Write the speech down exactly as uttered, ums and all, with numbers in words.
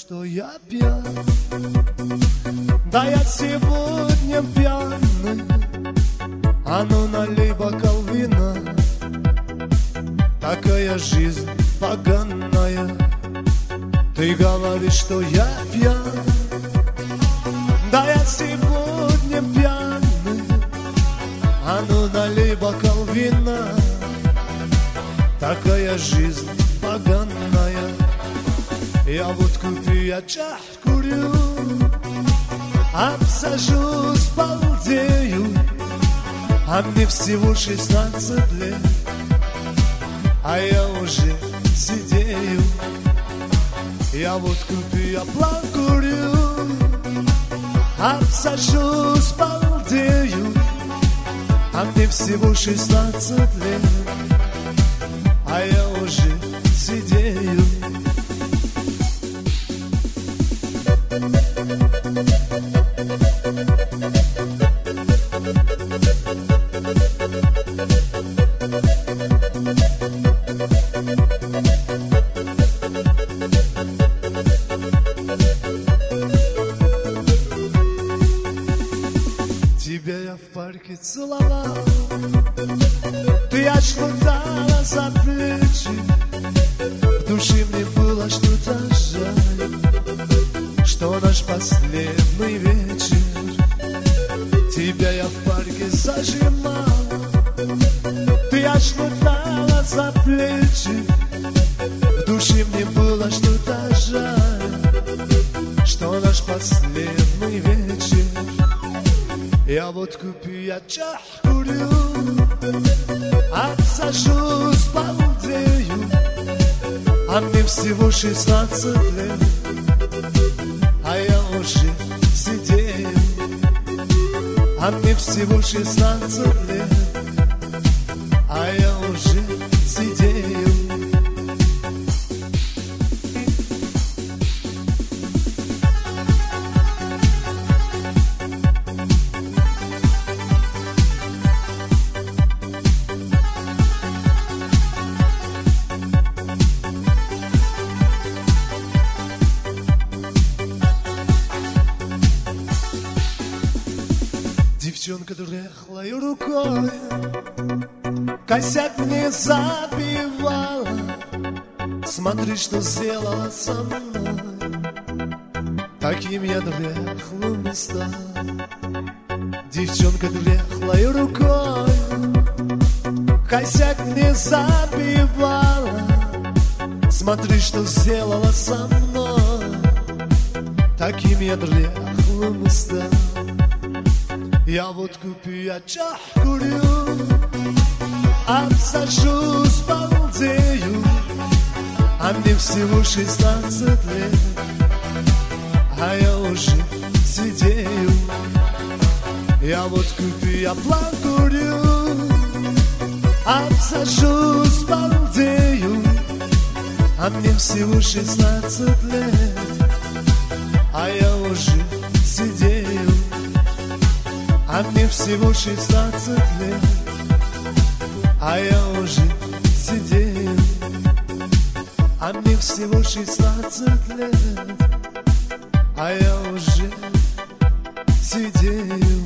что я пьян. Да я сегодня пьяный, а ну налей бокал вина. Такая жизнь поганая. Ты говоришь, что я пьян. Да я сегодня пьяный, а ну налей бокал вина. Такая жизнь поганая. Я водку пью, я чах курю, обсажусь, балдею, а мне всего шестнадцать лет, а я уже сидею. Я водку пью, я план курю, обсажусь, балдею, а мне всего шестнадцать лет, а я уже сидею. Тебя я в парке целовал, ты аж хватала за плечи. В душе мне было что-то жаль, что наш последний вечер. Тебя я в парке зажимал, ты аж хватала за плечи. В душе мне было что-то жаль, что наш последний вечер. Я водку пью, я чах курю, обсажусь, балдею, а мне всего шестнадцать лет, а я уже сидею. А мне всего шестнадцать лет, а я уже сидею. Девчонка дряхлой рукой косяк мне забивала. Смотри, что сделала со мной, таким я дряхлым не стал. Девчонка дряхлой рукой косяк мне забивала. Смотри, что сделала со мной, таким я дряхлым не стал. Я водку пью, я чах курю, обсажусь, балдею, а мне всего шестнадцать лет, а я уже сидею. Я водку пью, я план курю, обсажусь, балдею, а мне всего шестнадцать лет, а я уже сидею. А мне всего шестнадцать лет, а я уже сидею. А мне всего шестнадцать лет, а я уже сидею.